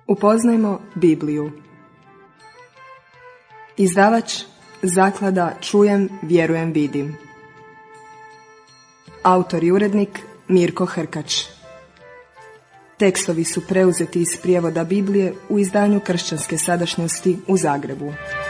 Upoznajmo Bibliju. Izdavač Zaklada Čujem, vjerujem, vidim. Autor i urednik Mirko Hrkač. Tekstovi su preuzeti iz prijevoda Biblije u izdanju Kršćanske sadašnjosti u Zagrebu.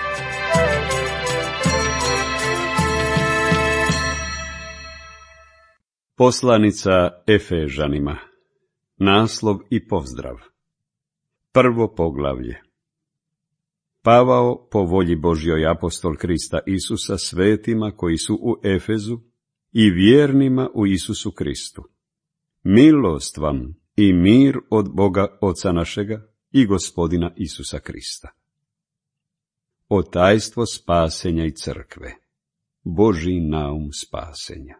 Poslanica Efežanima. Naslov i pozdrav. Prvo poglavlje. Pavao, po volji Božjoj, apostol Krista Isusa, svetima koji su u Efezu i vjernima u Isusu Kristu. Milost vam i mir od Boga Oca našega i Gospodina Isusa Krista. O tajstvo spasenja i crkve. Božji naum spasenja.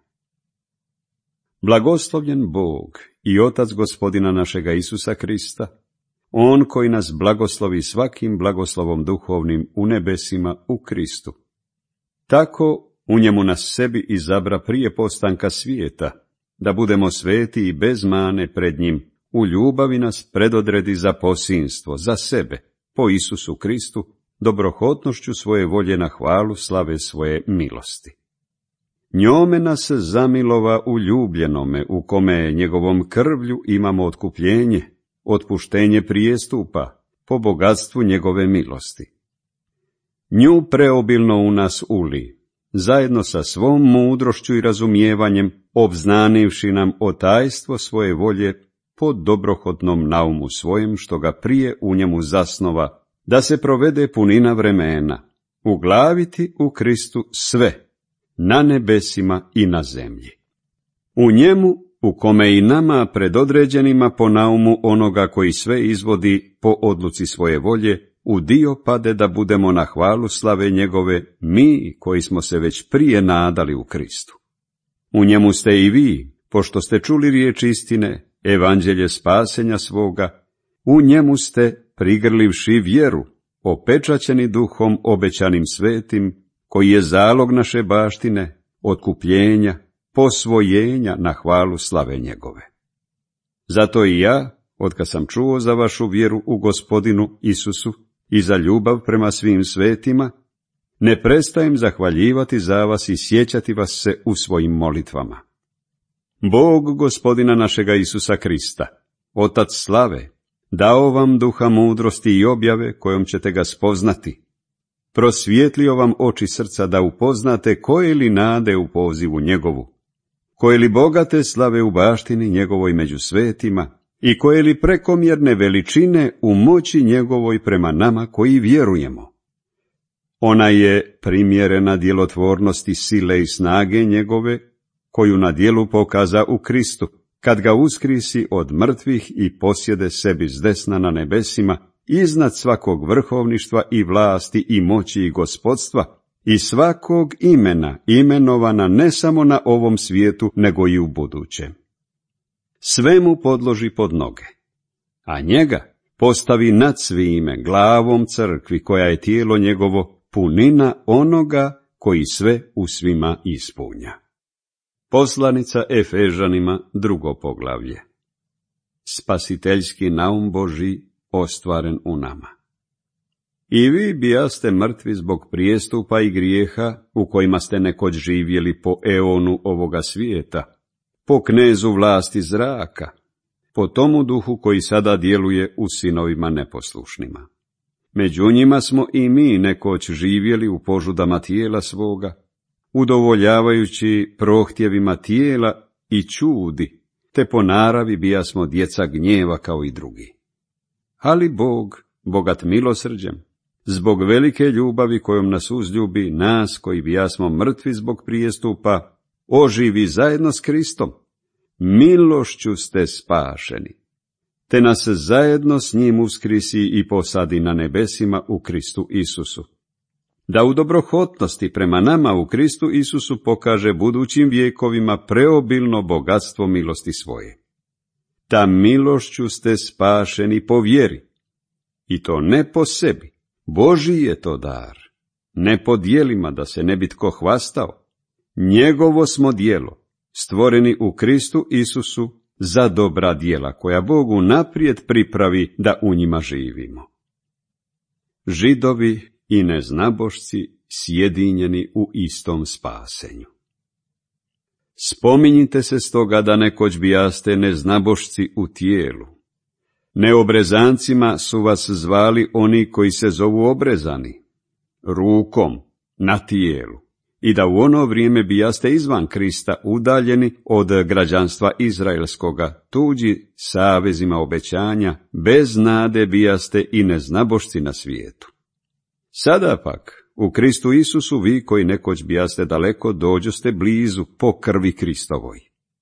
Blagoslovljen Bog i Otac Gospodina našega Isusa Krista, On koji nas blagoslovi svakim blagoslovom duhovnim u nebesima u Kristu. Tako u njemu nas sebi izabra prije postanka svijeta, da budemo sveti i bez mane pred njim, u ljubavi nas predodredi za posinstvo, za sebe, po Isusu Kristu, dobrohotnošću svoje volje na hvalu slave svoje milosti. Njome nas zamilova u ljubljenome, u kome njegovom krvlju imamo otkupljenje, otpuštenje prijestupa, po bogatstvu njegove milosti. Nju preobilno u nas uli, zajedno sa svom mudrošću i razumijevanjem, obznanivši nam o tajstvo svoje volje po dobrohotnom naumu svojem, što ga prije u njemu zasnova, da se provede punina vremena, uglaviti u Kristu sve, na nebesima i na zemlji. U njemu, u kome i nama predodređenima po naumu onoga koji sve izvodi po odluci svoje volje, u dio pade da budemo na hvalu slave njegove, mi koji smo se već prije nadali u Kristu. U njemu ste i vi, pošto ste čuli riječ istine, evanđelje spasenja svoga, u njemu ste, prigrlivši vjeru, opečaćeni duhom obećanim svetim, koji je zalog naše baštine, otkupljenja, posvojenja na hvalu slave njegove. Zato i ja, otkad sam čuo za vašu vjeru u Gospodinu Isusu i za ljubav prema svim svetima, ne prestajem zahvaljivati za vas i sjećati vas se u svojim molitvama. Bog Gospodina našega Isusa Krista, Otac slave, dao vam duha mudrosti i objave kojom ćete ga spoznati, prosvijetlio vam oči srca da upoznate koje li nade u pozivu njegovu, koje li bogate slave u baštini njegovoj među svetima i koje li prekomjerne veličine u moći njegovoj prema nama koji vjerujemo. Ona je primjerena djelotvornosti sile i snage njegove, koju na djelu pokaza u Kristu, kad ga uskrisi od mrtvih i posjede sebi zdesna na nebesima, iznad svakog vrhovništva i vlasti i moći i gospodstva, i svakog imena imenovana ne samo na ovom svijetu, nego i u budućem. Sve mu podloži pod noge, a njega postavi nad svime, glavom crkvi, koja je tijelo njegovo, punina onoga koji sve u svima ispunja. Poslanica Efežanima, 2. poglavlje. Spasiteljski naum Božji ostvaren u nama. I vi bijaste mrtvi zbog prijestupa i grijeha, u kojima ste nekoć živjeli po eonu ovoga svijeta, po knezu vlasti zraka, po tomu duhu koji sada djeluje u sinovima neposlušnima. Među njima smo i mi nekoć živjeli u požudama tijela svoga, udovoljavajući prohtjevima tijela i čudi, te po naravi bijasmo djeca gnjeva kao i drugi. Ali Bog, bogat milosrđem, zbog velike ljubavi kojom nas uzljubi, nas koji bijasmo mrtvi zbog prijestupa, oživi zajedno s Kristom. Milošću ste spašeni, te nas zajedno s njim uskrisi i posadi na nebesima u Kristu Isusu. Da u dobrohotnosti prema nama u Kristu Isusu pokaže budućim vjekovima preobilno bogatstvo milosti svoje. Ta milošću ste spašeni po vjeri, i to ne po sebi, Božji je to dar, ne po djelima da se ne bi tko hvastao. Njegovo smo djelo, stvoreni u Kristu Isusu za dobra djela koja Bogu naprijed pripravi da u njima živimo. Židovi i neznabošci sjedinjeni u istom spasenju. Spominjite se stoga da nekoć bijaste neznabošci u tijelu. Neobrezancima su vas zvali oni koji se zovu obrezani, rukom, na tijelu, i da u ono vrijeme bijaste izvan Krista udaljeni od građanstva Izraelskoga, tuđi savezima obećanja, bez nade bijaste i neznabošci na svijetu. Sada pak, u Kristu Isusu vi koji nekoć bijaste daleko, dođoste blizu po krvi Kristovoj.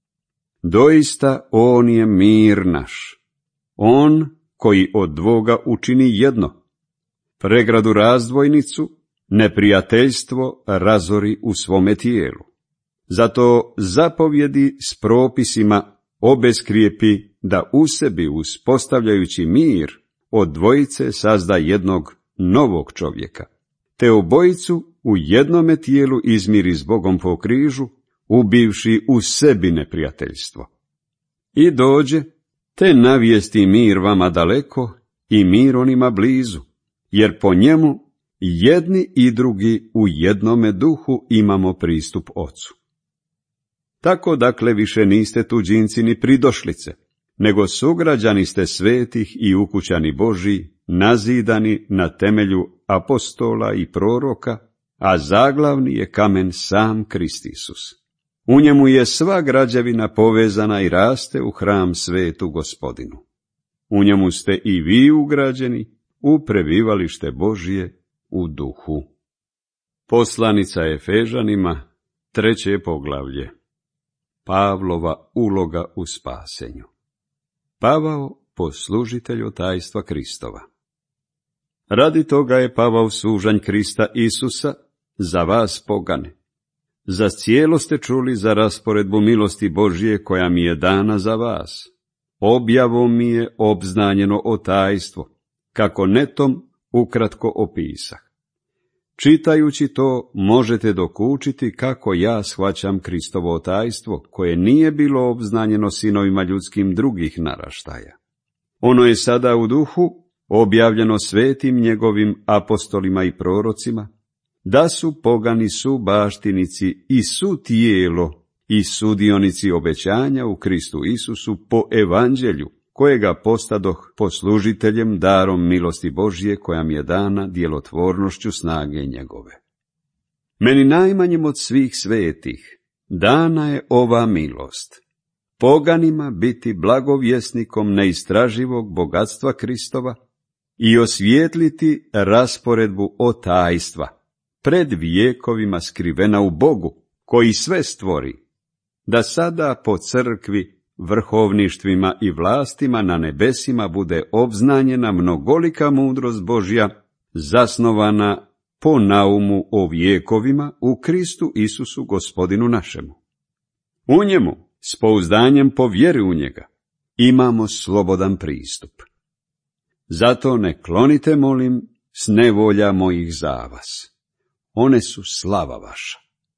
Doista on je mir naš, on koji od dvoga učini jedno, pregradu razdvojnicu, neprijateljstvo razori u svome tijelu. Zato zapovjedi s propisima obeskrijepi da u sebi uspostavljajući mir od dvojice sazda jednog novog čovjeka, te obojicu u jednome tijelu izmiri s Bogom po križu, ubivši u sebi neprijateljstvo. I dođe, te navijesti mir vama daleko i mir onima blizu, jer po njemu jedni i drugi u jednome duhu imamo pristup Ocu. Tako dakle više niste tuđinci ni pridošlice, nego sugrađani ste svetih i ukućani Božji, nazidani na temelju apostola i proroka, a zaglavni je kamen sam Krist Isus. U njemu je sva građevina povezana i raste u hram svetu Gospodinu. U njemu ste i vi ugrađeni u prebivalište Božje u duhu. Poslanica Efežanima, 3. poglavlje. Pavlova uloga u spasenju. Pavao, poslužitelj tajstva Kristova. Radi toga je Pavao sužanj Krista Isusa za vas pogane. Za cijelo ste čuli za rasporedbu milosti Božje koja mi je dana za vas. Objavom mi je obznanjeno o tajstvo, kako netom ukratko opisah. Čitajući to možete dokučiti kako ja shvaćam Kristovo tajstvo, koje nije bilo obznanjeno sinovima ljudskim drugih naraštaja. Ono je sada u duhu objavljeno svetim njegovim apostolima i prorocima, da su pogani subaštinici i su tijelo i sudionici obećanja u Kristu Isusu po evanđelju, kojega postadoh poslužiteljem darom milosti Božje koja mi je dana djelotvornošću snage njegove. Meni najmanjem od svih svetih dana je ova milost, poganima biti blagovjesnikom neistraživog bogatstva Kristova i osvijetliti rasporedbu o tajstva, pred vijekovima skrivena u Bogu, koji sve stvori, da sada po crkvi, vrhovništvima i vlastima na nebesima bude obznanjena mnogolika mudrost Božja, zasnovana po naumu o vijekovima u Kristu Isusu Gospodinu našemu. U njemu, s pouzdanjem po vjeri u njega, imamo slobodan pristup. Zato ne klonite, molim, s nevolja mojih za vas. One su slava vaša.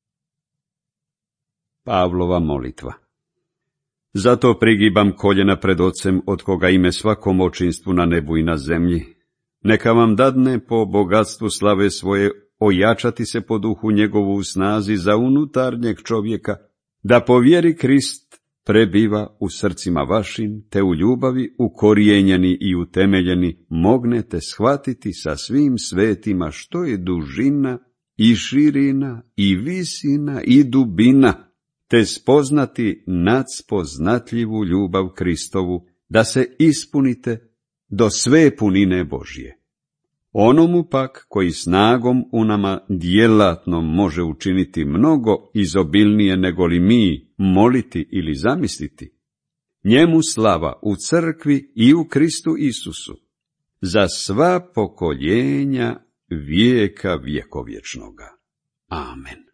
Pavlova molitva. Zato prigibam koljena pred Ocem, od koga ime svakom očinstvu na nebu i na zemlji. Neka vam dadne po bogatstvu slave svoje ojačati se po duhu njegovu u snazi za unutarnjeg čovjeka, da po vjeri Krist prebiva u srcima vašim, te u ljubavi ukorijenjeni i utemeljeni mognete shvatiti sa svim svetima što je dužina i širina i visina i dubina, te spoznati nadspoznatljivu ljubav Kristovu, da se ispunite do sve punine Božje. Onomu pak koji snagom u nama djelatnom može učiniti mnogo izobilnije nego li mi moliti ili zamisliti, njemu slava u crkvi i u Kristu Isusu, za sva pokoljenja vijeka vjekovječnoga. Amen.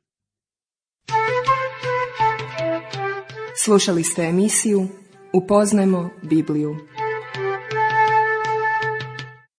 Slušali ste emisiju Upoznajmo Bibliju.